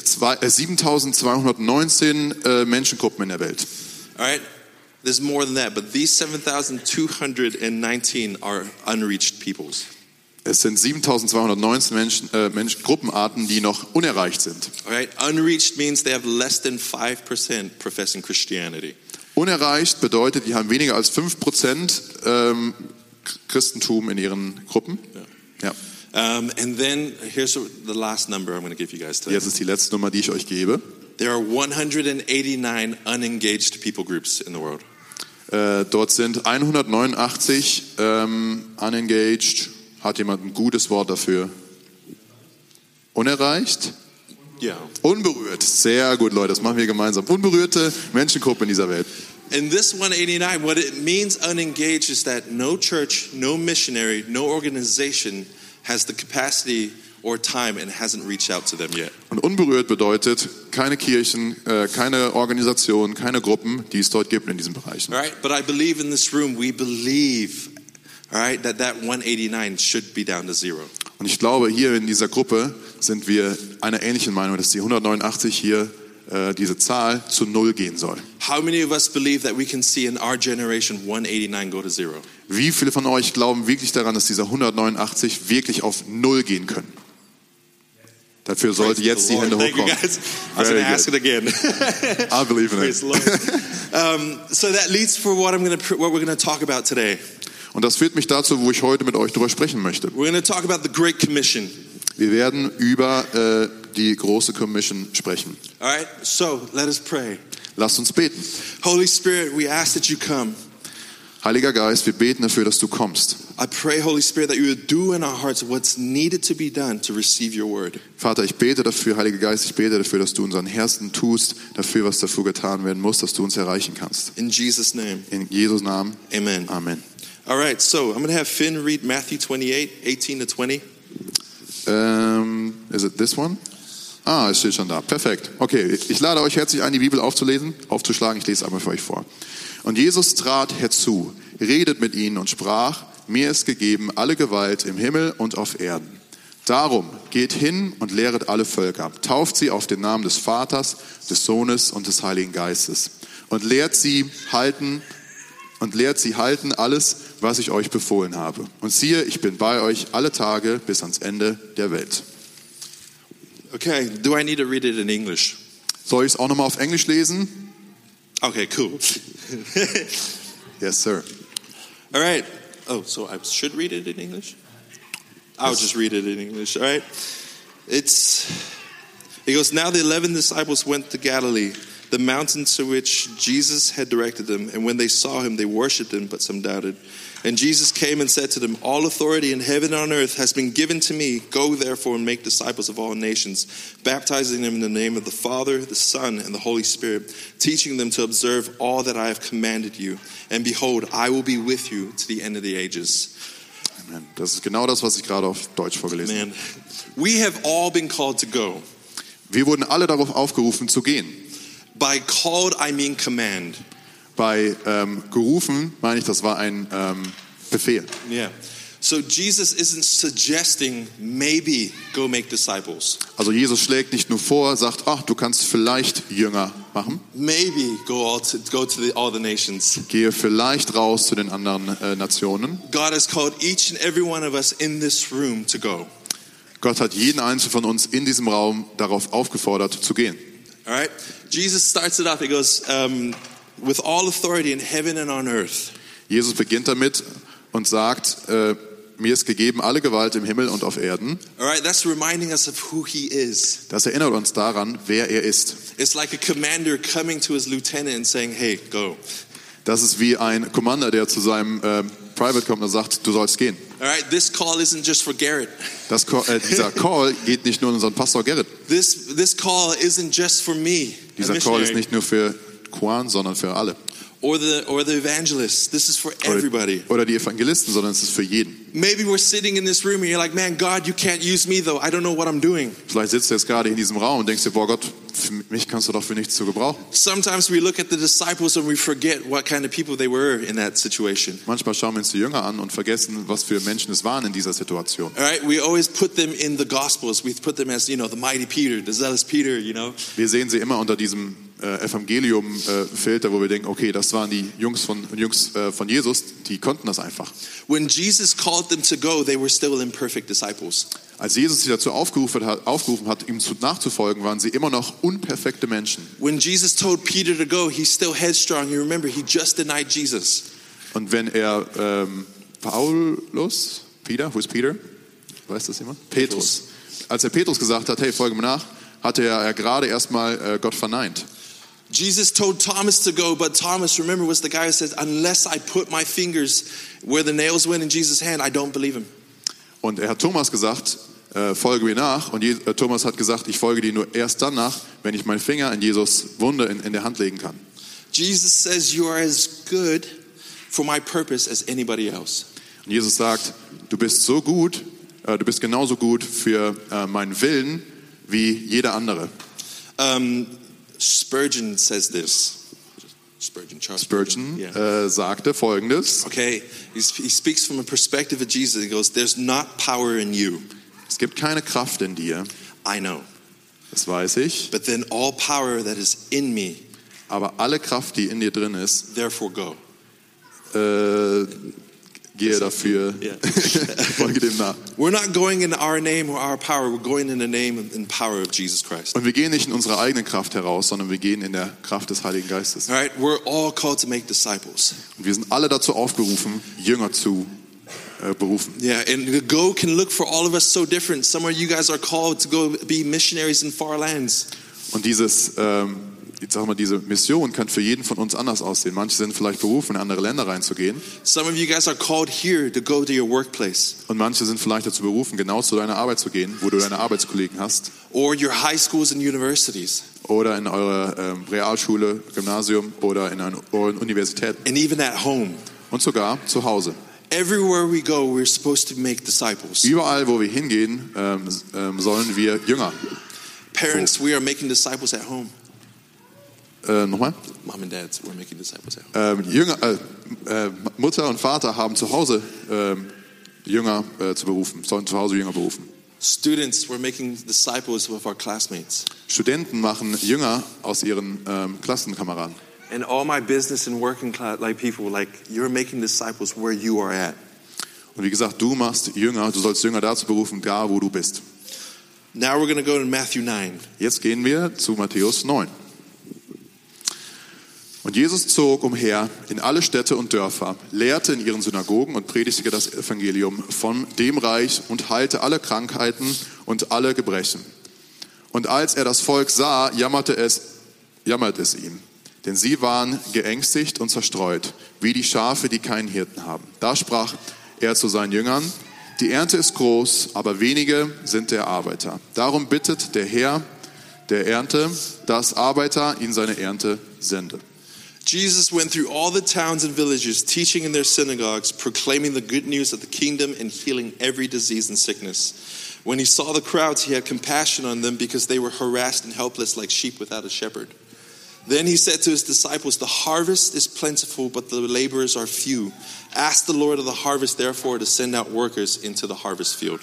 S4: 7.219 Menschengruppen in der Welt.
S3: All right, there's more than that, but these 7,219 are unreached peoples.
S4: Es sind 7.219 Gruppenarten, die noch unerreicht sind.
S3: All right, unreached means they have less than 5% professing Christianity.
S4: Unerreicht bedeutet, die haben weniger als 5% Christentum in ihren Gruppen. Ja.
S3: And then here's the last number I'm going to give you guys today.
S4: Jetzt ist die letzte Nummer, die ich euch gebe.
S3: There are 189 unengaged people groups in the world.
S4: Dort sind 189 unengaged. Hat jemand ein gutes Wort dafür? Unerreicht?
S3: Ja.
S4: Unberührt. Sehr gut, Leute, das machen wir gemeinsam. Unberührte Menschengruppen in dieser Welt.
S3: In this 189, what it means unengaged is that no church, no missionary, no organization has the capacity or time and hasn't reached out to them yet.
S4: Und unberührt bedeutet keine Kirchen, keine Organisation, keine Gruppen, die es dort gibt in diesen Bereichen.
S3: All right, but I believe in this room, we believe, all right, that 189 should be down to 0.
S4: Und ich glaube, hier in dieser Gruppe sind wir einer ähnlichen Meinung, dass die 189 hier diese Zahl zu 0 gehen soll.
S3: How many of us believe that we can see in our generation 189 go to 0?
S4: Wie viele von euch glauben wirklich daran, dass diese 189 wirklich auf 0 gehen können? Dafür sollte jetzt die Hände
S3: Thank you
S4: hochkommen.
S3: guys. I was going to ask it again.
S4: I believe in
S3: Praise the Lord. So that leads for what we're going to talk about today.
S4: Und das führt mich dazu, wo ich heute mit euch drüber sprechen möchte.
S3: We're going to talk about the Great Commission.
S4: Wir werden über die große Commission sprechen.
S3: All right, so let us pray.
S4: Lasst uns beten.
S3: Holy Spirit, we ask that you come.
S4: Heiliger Geist, wir beten dafür, dass du kommst.
S3: I pray, Holy Spirit, that you would do in our hearts what's needed to be done to receive your word.
S4: Vater, ich bete dafür, Heiliger Geist, ich bete dafür, dass du unseren Herzen tust, dafür, was dafür getan werden muss, dass du uns erreichen kannst.
S3: In Jesus' name,
S4: In Jesus Namen.
S3: amen.
S4: Amen.
S3: All right, so I'm going to have Finn read Matthew 28, 18 to 20.
S4: Is it this one? Ah, es steht schon da. Perfekt. Okay, ich lade euch herzlich ein, die Bibel aufzuschlagen. Ich lese einmal für euch vor. Und Jesus trat herzu, redet mit ihnen und sprach: Mir ist gegeben alle Gewalt im Himmel und auf Erden. Darum geht hin und lehret alle Völker, tauft sie auf den Namen des Vaters, des Sohnes und des Heiligen Geistes und lehrt sie halten alles, was ich euch befohlen habe. Und siehe, ich bin bei euch alle Tage bis ans Ende der Welt.
S3: Okay, do I need to read it in English?
S4: Soll ich es auch nochmal auf Englisch lesen?
S3: Okay, cool.
S4: Yes, sir.
S3: All right. Oh, so I should read it in English? I'll just read it in English, all right? It goes, now the 11 disciples went to Galilee, the mountain to which Jesus had directed them. And when they saw him, they worshipped him, but some doubted. And Jesus came and said to them, all authority in heaven and on earth has been given to me. Go therefore and make disciples of all nations, baptizing them in the name of the Father, the Son, and the Holy Spirit, teaching them to observe all that I have commanded you. And behold, I will be with you to the end of the ages.
S4: Amen. Das ist genau das, was ich gerade auf Deutsch vorgelesen habe.
S3: Man, we have all been called to go.
S4: Wir wurden alle darauf aufgerufen zu gehen.
S3: By called, I mean command.
S4: Bei gerufen meine ich, das war ein Befehl.
S3: Yeah. So Jesus isn't suggesting maybe go make disciples.
S4: Also Jesus schlägt nicht nur vor, sagt, ach, du kannst vielleicht Jünger machen.
S3: Maybe go to all the nations.
S4: Gehe vielleicht raus zu den anderen Nationen.
S3: God has called each and every one of us in this room to go.
S4: Gott hat jeden Einzelnen von uns in diesem Raum darauf aufgefordert zu gehen.
S3: All right. Jesus starts it off. He goes, with all authority in heaven and on earth.
S4: Jesus beginnt damit und sagt, mir ist gegeben alle Gewalt im Himmel und auf Erden.
S3: All right, that's reminding us of who he is.
S4: Das erinnert uns daran, wer er ist.
S3: It's like a commander coming to his lieutenant and saying, hey, go.
S4: Das ist wie ein Commander, der zu seinem Private kommt und sagt, du sollst gehen.
S3: All right, this call isn't just for Garrett.
S4: Dieser Call geht nicht nur an unseren Pastor Gerrit.
S3: This call isn't just for me.
S4: Dieser Call ist nicht nur für Quan, sondern für alle.
S3: Or the evangelists. This is for everybody.
S4: Oder die Evangelisten, sondern es ist für jeden.
S3: Maybe we're sitting in this room and you're like, man, God, you can't use me though. I don't know what I'm doing.
S4: Vielleicht sitzt du jetzt gerade in diesem Raum und denkst dir, boah Gott, für mich kannst du doch für nichts zu gebrauchen.
S3: Sometimes we look at the disciples and we forget what kind of people they were in that situation.
S4: Manchmal schauen wir uns die Jünger an und vergessen, was für Menschen es waren in dieser Situation.
S3: All right, we always put them in the Gospels. We put them as, the mighty Peter, the zealous Peter,
S4: Wir sehen sie immer unter diesem Evangelium-Filter, wo wir denken, okay, das waren die Jungs von Jesus, die konnten das einfach.
S3: When Jesus called them to go, they were still imperfect disciples.
S4: Als Jesus sie dazu aufgerufen hat, ihm nachzufolgen, waren sie immer noch unperfekte Menschen.
S3: When Jesus told Peter to go, he's still headstrong. You remember, he just denied Jesus.
S4: Und wenn er Peter, who is Peter? Weiß das jemand? Petrus. Als er Petrus gesagt hat, hey, folge mir nach, hatte er gerade erstmal Gott verneint.
S3: Jesus told Thomas to go, but Thomas, remember, was the guy who says, unless I put my fingers where the nails went in Jesus' hand, I don't believe him.
S4: Und er hat Thomas gesagt, folge mir nach. Und Thomas hat gesagt, ich folge dir nur erst dann nach, wenn ich meinen Finger in Jesus Wunde in der Hand legen kann.
S3: Jesus says, you are as good for my purpose as anybody else.
S4: Und Jesus sagt, du bist so gut, du bist genauso gut für meinen Willen wie jeder andere.
S3: Spurgeon says this.
S4: Spurgeon
S3: Yeah.
S4: sagte Folgendes.
S3: Okay, he speaks from a perspective of Jesus. He goes, there's not power in you.
S4: Es gibt keine Kraft in dir.
S3: I know.
S4: Das weiß ich.
S3: But then all power that is in me,
S4: Aber alle Kraft, die in dir drin ist,
S3: therefore go.
S4: gehe dafür,
S3: Yeah.
S4: folge dem nach.
S3: We're not going in our name or our power. We're going in the name and power of Jesus Christ.
S4: Und wir gehen nicht in unserer eigenen Kraft heraus, sondern wir gehen in der Kraft des Heiligen Geistes.
S3: All right, we're all called to make disciples.
S4: Und wir sind alle dazu aufgerufen, Jünger zu berufen.
S3: Yeah, and the go can look for all of us so different. Some of you guys are called to go be missionaries in far lands.
S4: Und diese Mission kann für jeden von uns anders aussehen. Manche sind vielleicht berufen, in andere Länder reinzugehen.
S3: Some of you guys are called here to go to your workplace
S4: Und manche sind vielleicht dazu berufen, genau zu deiner Arbeit zu gehen, wo du deine Arbeitskollegen hast.
S3: or your high schools and universities
S4: Oder in eurer Realschule, Gymnasium oder in euren Universitäten.
S3: and even at home.
S4: Und sogar zu Hause.
S3: Everywhere we go, we're supposed to make disciples.
S4: Überall, wo wir hingehen, sollen wir Jünger.
S3: Parents, we are making disciples at home.
S4: Nochmal?
S3: Mom and dads, we're making disciples at home.
S4: Mutter und Vater haben zu Hause Jünger zu berufen, sollen zu Hause Jünger berufen.
S3: Students, we're making disciples with our classmates.
S4: Studenten machen Jünger aus ihren Klassenkameraden.
S3: And all my business and working class, like people, like you're making disciples where you are at.
S4: Und wie gesagt, du machst Jünger, du sollst Jünger dazu berufen, da wo du bist.
S3: Now we're going to go to Matthew 9.
S4: Jetzt gehen wir zu Matthäus 9. Und Jesus zog umher in alle Städte und Dörfer, lehrte in ihren Synagogen und predigte das Evangelium von dem Reich und heilte alle Krankheiten und alle Gebrechen. Und als er das Volk sah, jammerte es ihm, denn sie waren geängstigt und zerstreut, wie die Schafe, die keinen Hirten haben. Da sprach er zu seinen Jüngern: Die Ernte ist groß, aber wenige sind der Arbeiter. Darum bittet der Herr der Ernte, dass Arbeiter ihn seine Ernte sende.
S3: Jesus went through all the towns and villages, teaching in their synagogues, proclaiming the good news of the kingdom and healing every disease and sickness. When he saw the crowds, he had compassion on them because they were harassed and helpless like sheep without a shepherd. Then he said to his disciples, The harvest is plentiful, but the laborers are few. Ask the Lord of the harvest, therefore, to send out workers into the harvest field.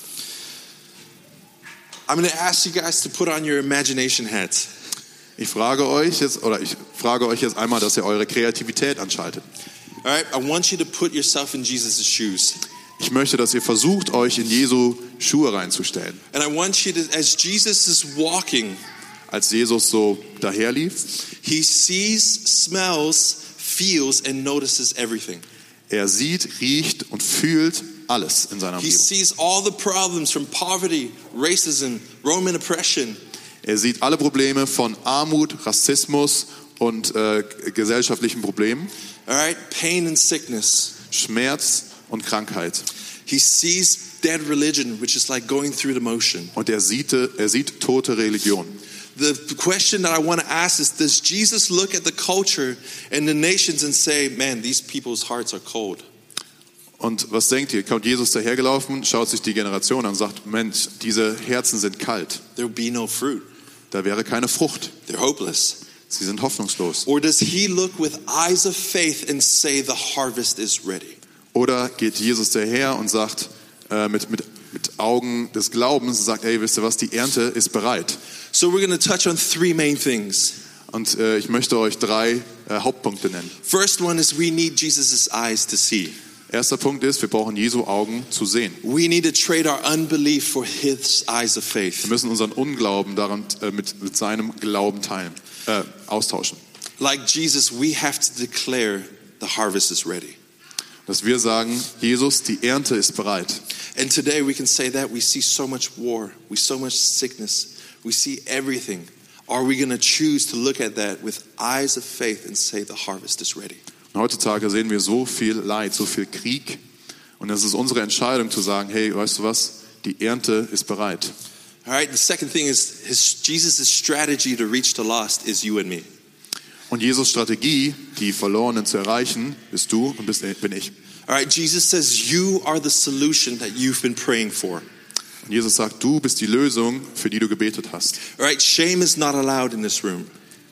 S3: I'm going to ask you guys to put on your imagination hats.
S4: Ich frage euch jetzt einmal, dass ihr eure Kreativität anschaltet.
S3: All right, I want you to put yourself in Jesus' shoes.
S4: Ich möchte, dass ihr versucht, euch in Jesu Schuhe reinzustellen.
S3: And I want you to, as Jesus is walking,
S4: Als Jesus so daherlief,
S3: he sees, smells, feels, and notices everything.
S4: er sieht, riecht und fühlt alles in seiner
S3: He
S4: Umgebung.
S3: sees all the problems from poverty, racism, Roman oppression.
S4: Er sieht alle Probleme von Armut, Rassismus und gesellschaftlichen Problemen,
S3: All right, pain and sickness.
S4: Schmerz und Krankheit.
S3: He sees dead religion, which is like going through the motion.
S4: Und er sieht tote Religion.
S3: The question that I want to ask is, does Jesus look at the culture and the nations and say, man, these people's hearts are cold?
S4: Und was denkt ihr? Kommt Jesus dahergelaufen, schaut sich die Generation an und sagt, Mensch, diese Herzen sind kalt.
S3: There will be no fruit.
S4: Da wäre keine Frucht.
S3: They're hopeless.
S4: Sie sind hoffnungslos.
S3: Or does he look with eyes of faith and say the harvest is ready?
S4: Oder geht Jesus daher und sagt mit Augen des Glaubens und sagt, ey, wisst ihr was, die Ernte ist bereit.
S3: So we're going to touch on three main things.
S4: Und ich möchte euch 3 Hauptpunkte nennen.
S3: First one is we need Jesus' eyes to see.
S4: Erster Punkt ist, wir brauchen Jesu Augen zu sehen.
S3: We need to trade our unbelief for his eyes of faith.
S4: Wir müssen unseren Unglauben daran mit seinem Glauben austauschen.
S3: Like Jesus, we have to declare the harvest is ready.
S4: Dass wir sagen, Jesus, die Ernte ist bereit.
S3: And today we can say that we see so much war, we see so much sickness, we see everything. Are we going to choose to look at that with eyes of faith and say the harvest is ready?
S4: Und heutzutage sehen wir so viel Leid, so viel Krieg. Und es ist unsere Entscheidung zu sagen, hey, weißt du was, die Ernte ist bereit.
S3: All right, the second thing is Jesus' strategy to reach the lost is you and me.
S4: Und Jesus' Strategie, die Verlorenen zu erreichen, bist du und bin ich.
S3: All right, Jesus says you are the solution that you've been praying for.
S4: Und Jesus sagt, du bist die Lösung, für die du gebetet hast.
S3: All right, shame is not allowed in this room.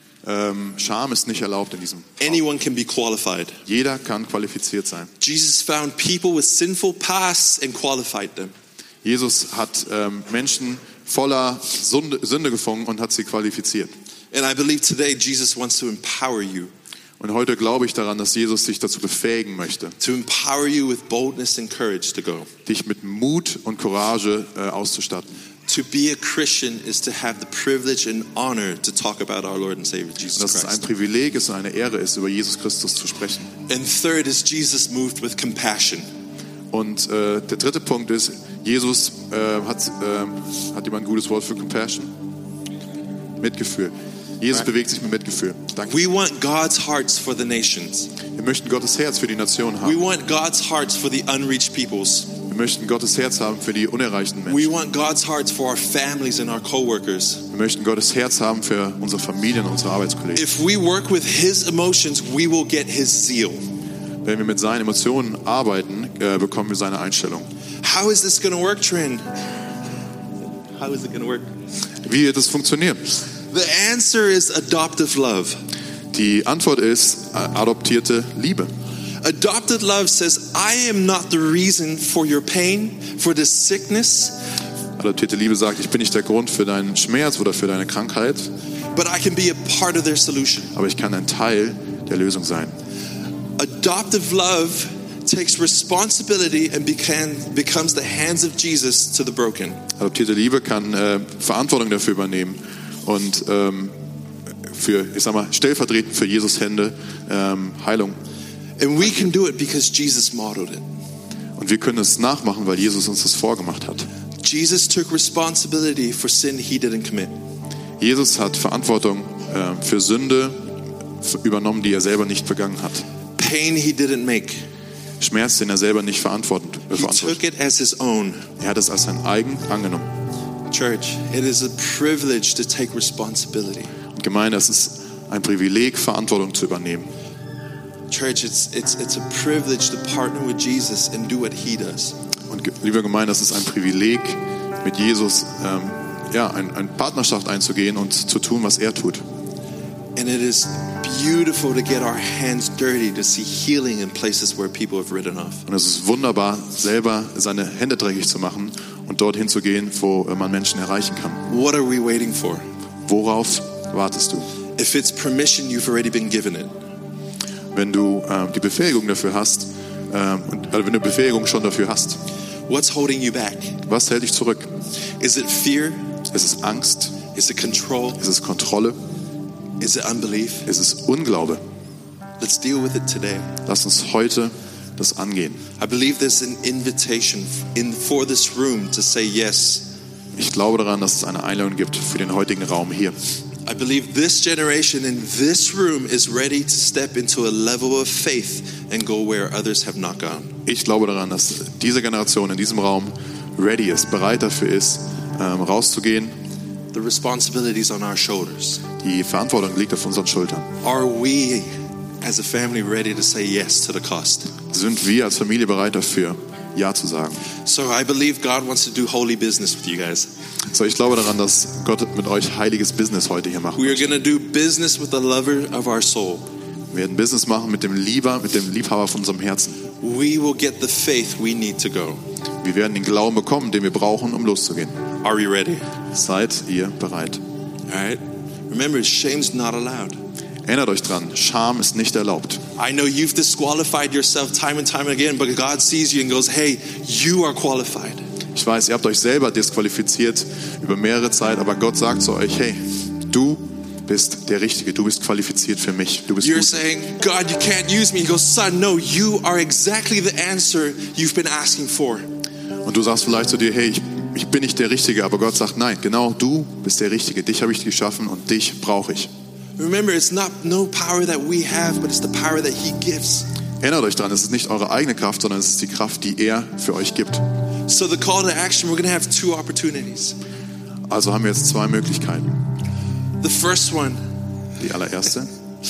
S4: Scham ist nicht erlaubt in diesem Raum.
S3: Anyone can be qualified.
S4: Jeder kann qualifiziert sein.
S3: Jesus found people with sinful pasts and qualified them.
S4: Jesus hat Menschen voller Sünde gefangen und hat sie qualifiziert.
S3: And I believe today Jesus wants to empower you.
S4: Und heute glaube ich daran, dass Jesus dich dazu befähigen möchte,
S3: To empower you with boldness and courage to go.
S4: dich mit Mut und Courage auszustatten.
S3: To be a Christian is to have the privilege and honor to talk about our Lord and Savior Jesus
S4: Dass es ein
S3: Christ.
S4: Privileg ist und eine Ehre ist, über Jesus Christus zu sprechen.
S3: And third is Jesus moved with compassion.
S4: Und der dritte Punkt ist, Jesus hat jemand ein gutes Wort für Compassion? Mitgefühl. Jesus bewegt sich mit Mitgefühl. Danke.
S3: We want God's hearts for the nations.
S4: Wir möchten Gottes Herz für die Nation
S3: We
S4: haben.
S3: want God's hearts for the unreached peoples.
S4: Wir möchten Gottes Herz haben für die unerreichten
S3: We
S4: Menschen.
S3: want God's hearts for our families and our co-workers.
S4: Wir möchten Gottes Herz haben für unsere Familien und unsere Arbeitskollegen.
S3: If we work with His emotions, we will get His zeal.
S4: Wenn wir mit seinen Emotionen arbeiten, bekommen wir seine Einstellung.
S3: How is this going to work, Trin? How is it going to work?
S4: Wie wird es funktionieren?
S3: The answer is adoptive love.
S4: Die Antwort ist adoptierte Liebe.
S3: Adopted love says, I am not the reason for your pain, for this sickness,
S4: Adoptierte Liebe sagt, ich bin nicht der Grund für deinen Schmerz oder für deine Krankheit,
S3: but I can be a part of their solution.
S4: aber ich kann ein Teil der Lösung sein.
S3: Adoptive love takes responsibility and becomes the hands of Jesus to the broken.
S4: Adoptierte Liebe kann Verantwortung dafür übernehmen und stellvertretend für Jesus Hände Heilung.
S3: And we can do it because Jesus modeled it.
S4: Und wir können es nachmachen, weil Jesus uns das vorgemacht hat.
S3: Jesus took responsibility for sin he didn't commit.
S4: Jesus hat Verantwortung für Sünde übernommen, die er selber nicht begangen hat.
S3: Pain he didn't make.
S4: Schmerz, den er selber nicht verantwortet.
S3: He took it as his own.
S4: Er hat es als sein eigen angenommen.
S3: Church, it is a privilege to take responsibility.
S4: Und Gemeinde, es ist ein Privileg, Verantwortung zu übernehmen.
S3: Church, it's a privilege to partner with Jesus and do what he does.
S4: Und liebe Gemeinde, es ist ein Privileg, mit Jesus eine Partnerschaft einzugehen und zu tun, was er tut.
S3: And it is beautiful to get our hands dirty to see healing in places where people have written off.
S4: Und es ist wunderbar, selber seine Hände dreckig zu machen und dorthin zu gehen, wo man Menschen erreichen kann.
S3: What are we waiting for?
S4: Worauf wartest du?
S3: If it's permission, you've already been given it.
S4: Wenn du die Befähigung dafür hast, wenn du Befähigung schon dafür hast,
S3: What's holding you back?
S4: was hält dich zurück?
S3: Is it fear?
S4: Ist es Angst?
S3: Is it control?
S4: Ist es Kontrolle?
S3: Is it unbelief?
S4: Ist es Unglaube?
S3: Let's deal with it today.
S4: Lass uns heute das angehen.
S3: I believe there's an invitation for this room to say yes.
S4: Ich glaube daran, dass es eine Einladung gibt für den heutigen Raum hier.
S3: I believe this generation in this room is ready to step into a level of faith and go where others have not gone.
S4: Ich glaube daran, dass diese Generation in diesem Raum ready ist, bereit dafür ist, rauszugehen.
S3: The responsibility is on our shoulders.
S4: Die Verantwortung liegt auf unseren Schultern.
S3: Are we as a family ready to say yes to the cost?
S4: Sind wir als Familie bereit dafür, Ja zu sagen?
S3: So I believe God wants to do holy business with you guys.
S4: So, ich glaube daran, dass Gott mit euch heiliges Business heute hier macht.
S3: We are going to do business with the lover of our soul.
S4: Wir werden Business machen mit dem Liebhaber von unserem Herzen.
S3: We will get the faith we need to go.
S4: Wir werden den Glauben bekommen, den wir brauchen, um loszugehen.
S3: Are you ready?
S4: Seid ihr bereit?
S3: All right. Remember, shame's not allowed.
S4: Erinnert euch dran, Scham ist nicht erlaubt.
S3: I know you've disqualified yourself time and time again, but God sees you and goes, hey, you are qualified.
S4: Ich weiß, ihr habt euch selber disqualifiziert über mehrere Zeit, aber Gott sagt zu euch, hey, du bist der Richtige, du bist qualifiziert für mich, du bist
S3: You're
S4: gut.
S3: saying, God, you can't use me. He goes, son, no, you are exactly the answer you've been asking for.
S4: Und du sagst vielleicht zu dir, hey, ich bin nicht der Richtige, aber Gott sagt, nein, genau du bist der Richtige, dich habe ich geschaffen und dich brauche ich.
S3: Remember, it's not no power that we have, but it's the power that he gives.
S4: Erinnert euch dran, es ist nicht eure eigene Kraft, sondern es ist die Kraft, die er für euch gibt.
S3: So the call to action, we're going to have two opportunities.
S4: Also haben wir jetzt zwei Möglichkeiten.
S3: The first one
S4: Die allererste,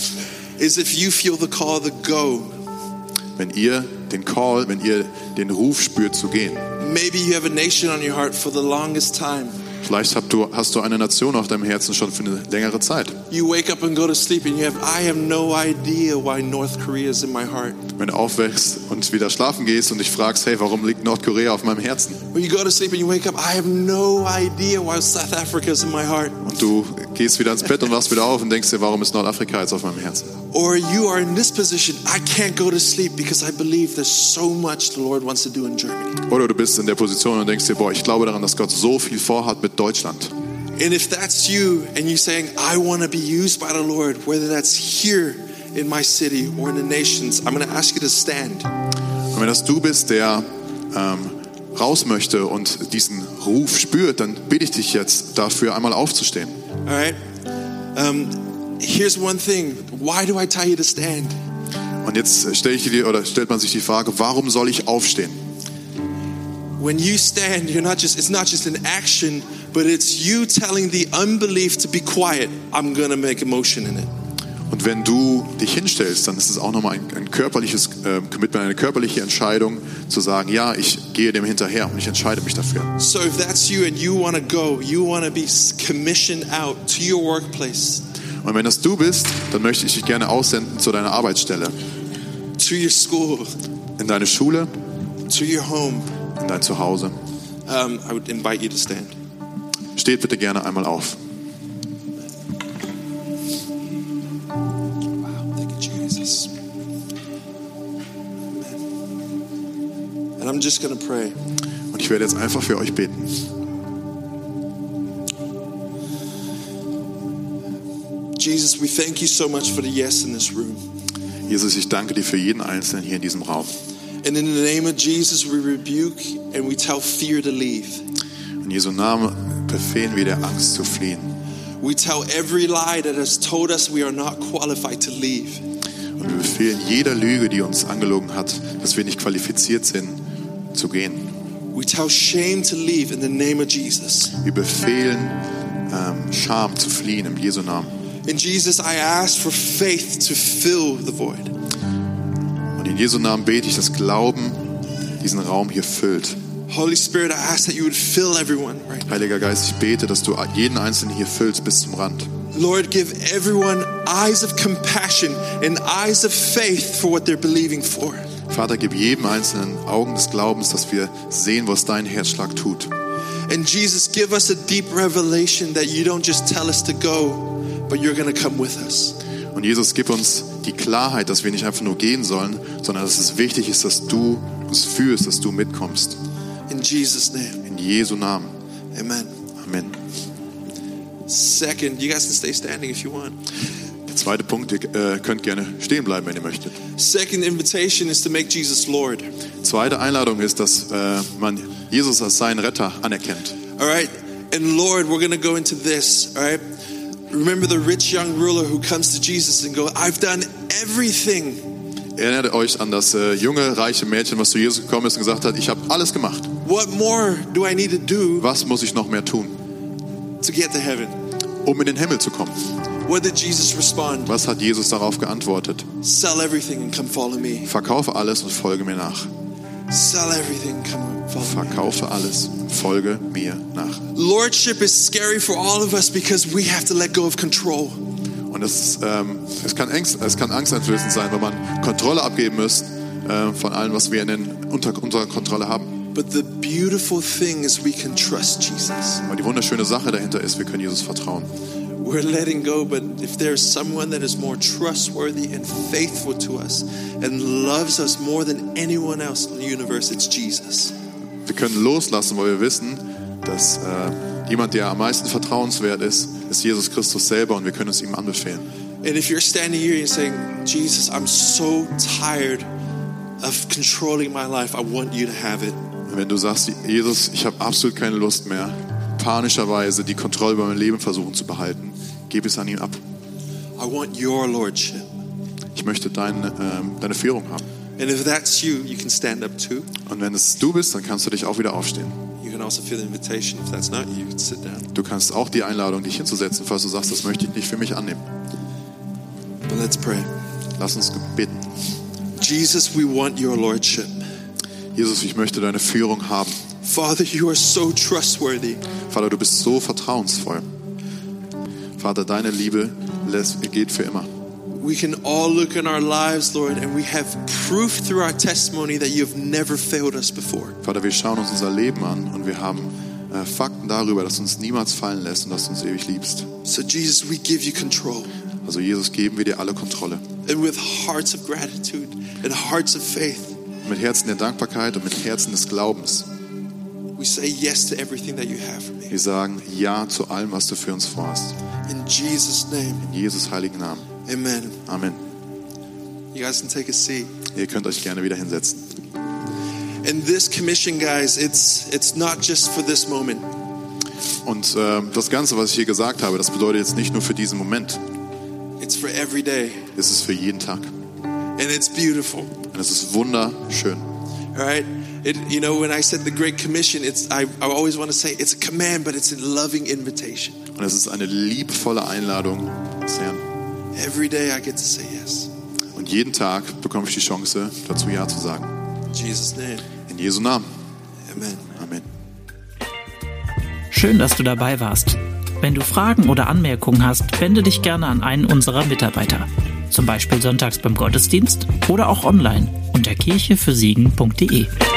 S3: is if you feel the call to go.
S4: wenn ihr den Ruf spürt zu gehen.
S3: Maybe you have a nation on your heart for the longest time.
S4: Vielleicht hast du eine Nation auf deinem Herzen schon für eine längere Zeit.
S3: You wake up and go to sleep and I have no idea why North Korea is in my heart.
S4: Wenn du aufwächst und wieder schlafen gehst und dich fragst, hey, warum liegt Nordkorea auf meinem Herzen?
S3: When you go to sleep and you wake up, I have no idea why South Africa is in my heart.
S4: Und du gehst wieder ins Bett und wachst wieder auf und denkst dir, warum ist Nordafrika jetzt auf meinem Herzen?
S3: Or you are in this position, I can't go to sleep because I believe there's so much the Lord wants to do in Germany.
S4: Oder du bist in der Position und denkst dir, boah, ich glaube daran, dass Gott so viel vorhat mit Deutschland.
S3: And if that's you and you're saying, I want to be used by the Lord, whether that's here in my city or in the nations, I'm going to ask you to stand.
S4: Und wenn das du bist, der raus möchte und diesen Ruf spürt, dann bitte ich dich jetzt dafür, einmal aufzustehen.
S3: All right? Here's one thing. Why do I tell you to stand?
S4: Und jetzt stellt man sich die Frage, warum soll ich aufstehen?
S3: When you stand, it's not just an action, but it's you telling the unbelief to be quiet. I'm going to make a motion in it.
S4: Und wenn du dich hinstellst, dann ist es auch nochmal ein körperliches Commitment, eine körperliche Entscheidung, zu sagen, ja, ich gehe dem hinterher und ich entscheide mich dafür.
S3: So if that's you and you want to go, you want to be commissioned out to your workplace.
S4: Und wenn das du bist, dann möchte ich dich gerne aussenden zu deiner Arbeitsstelle,
S3: to your school,
S4: in deine Schule,
S3: to your home.
S4: in dein Zuhause.
S3: I would invite you to stand.
S4: Steht bitte gerne einmal auf.
S3: Wow, thank you, Jesus. Amen. And I'm just going to pray.
S4: Und ich werde jetzt einfach für euch beten.
S3: Jesus, we thank you so much for the yes in this room.
S4: Jesus, ich danke dir für jeden Einzelnen hier in diesem Raum.
S3: And in the name of Jesus, we rebuke and we tell fear to leave.
S4: In Jesu Namen befehlen wir der Angst zu fliehen.
S3: We tell every lie that has told us we are not qualified to leave.
S4: Und wir befehlen jeder Lüge, die uns angelogen hat, dass wir nicht qualifiziert sind, zu gehen.
S3: We tell shame to leave in the name of Jesus.
S4: Wir befehlen Scham zu fliehen im Jesu Namen.
S3: And Jesus, I ask for faith to fill the void.
S4: Und in Jesu Namen bete ich, dass Glauben diesen Raum hier füllt.
S3: Holy Spirit, I ask that you would fill everyone right now.
S4: Heiliger Geist, ich bete, dass du jeden Einzelnen hier füllst bis zum Rand.
S3: Lord, give everyone eyes of compassion and eyes of faith for what they're believing for.
S4: Vater, gib jedem Einzelnen Augen des Glaubens, dass wir sehen, was dein Herzschlag tut.
S3: And Jesus, give us a deep revelation that you don't just tell us to go, but you're going to come with us.
S4: Und Jesus, gib uns die Klarheit, dass wir nicht einfach nur gehen sollen, sondern dass es wichtig ist, dass du uns führst, dass du mitkommst.
S3: In Jesus' name.
S4: In Jesu Namen.
S3: Amen.
S4: Amen.
S3: Second, you guys can stay standing if you want.
S4: Der zweite Punkt, ihr könnt gerne stehen bleiben, wenn ihr möchtet.
S3: Second invitation is to make Jesus Lord.
S4: Zweite Einladung ist, dass man Jesus als seinen Retter anerkennt.
S3: All right? And Lord, we're going to go into this, all right? Remember the rich young ruler who comes to Jesus and goes, I've done everything.
S4: Erinnert euch an das junge, reiche Mädchen, was zu Jesus gekommen ist und gesagt hat, ich habe alles gemacht.
S3: What more do I need to do
S4: Was muss ich noch mehr tun,
S3: to get to heaven?
S4: um in den Himmel zu kommen?
S3: What did Jesus respond?
S4: Was hat Jesus darauf geantwortet?
S3: Sell everything and come follow me.
S4: Verkaufe alles und folge mir nach.
S3: Sell everything and come follow me.
S4: Verkaufe alles und folge mir nach.
S3: Lordship is scary for all of us because we have to let go of control.
S4: Und es kann angsteinflößend sein, wenn man Kontrolle abgeben muss von allem, was wir unter unserer Kontrolle haben.
S3: But the beautiful thing is we can trust Jesus.
S4: Aber die wunderschöne Sache dahinter ist, wir können Jesus vertrauen.
S3: We're letting go, but if there's someone that is more trustworthy and faithful to us and loves us more than anyone else in the universe, it's Jesus.
S4: Wir können loslassen, weil wir wissen, dass jemand, der am meisten vertrauenswert ist Jesus Christus selber und wir können es ihm anbefehlen.
S3: And if you're standing here and saying, Jesus, I'm so tired of controlling my life, I want you to have it.
S4: Und wenn du sagst, Jesus, ich habe absolut keine Lust mehr, panischerweise die Kontrolle über mein Leben versuchen zu behalten, gib es an ihn ab.
S3: I want your lordship.
S4: Ich möchte deine Führung haben.
S3: And if that's you, you can stand up too.
S4: Und wenn es du bist, dann kannst du dich auch wieder aufstehen.
S3: You can also feel the invitation. If that's not you, you can sit down.
S4: Du kannst auch die Einladung, dich hinzusetzen, falls du sagst, das möchte ich nicht für mich annehmen.
S3: But let's pray.
S4: Lass uns beten.
S3: Jesus, we want your lordship.
S4: Jesus, ich möchte deine Führung haben.
S3: Father, you are so trustworthy.
S4: Vater, du bist so vertrauensvoll. Vater, deine Liebe geht für immer.
S3: We can all look in our lives, Lord, and we have proof through our testimony that you have never failed us before.
S4: Vater, wir schauen uns unser Leben an und wir haben Fakten darüber, dass du uns niemals fallen lässt und dass du uns ewig liebst.
S3: So Jesus, we give you control.
S4: Also Jesus, geben wir dir alle Kontrolle.
S3: And with hearts of gratitude and hearts of faith,
S4: Mit Herzen der Dankbarkeit und mit Herzen des Glaubens.
S3: we say yes to everything that you have for me.
S4: Wir sagen Ja zu allem, was du für uns vorhast.
S3: In Jesus' name,
S4: In Jesus heiligen Namen.
S3: amen.
S4: Amen.
S3: You guys can take a seat.
S4: Ihr könnt euch gerne wieder hinsetzen.
S3: And this commission, guys, it's not just for this moment.
S4: Und das Ganze, was ich hier gesagt habe, das bedeutet jetzt nicht nur für diesen Moment.
S3: It's for every day.
S4: Es ist für jeden Tag.
S3: And it's beautiful.
S4: Und es ist wunderschön.
S3: All right? When I said the Great Commission, I always want to say it's a command, but it's a loving invitation.
S4: Und es ist eine liebevolle Einladung des Herrn.
S3: Every day I get to say yes.
S4: Und jeden Tag bekomme ich die Chance, dazu Ja zu sagen.
S3: In Jesus' name,
S4: In Jesu Namen.
S3: amen.
S4: Amen.
S1: Schön, dass du dabei warst. Wenn du Fragen oder Anmerkungen hast, wende dich gerne an einen unserer Mitarbeiter. Zum Beispiel sonntags beim Gottesdienst oder auch online unter kirchefürsiegen.de.